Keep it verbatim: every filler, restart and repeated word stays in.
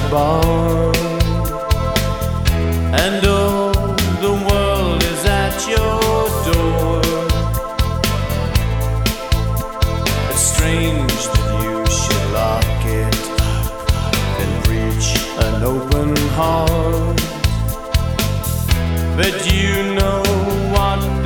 bar. And oh, the world is at your door. It's strange that you should lock it and reach an open heart. But you know what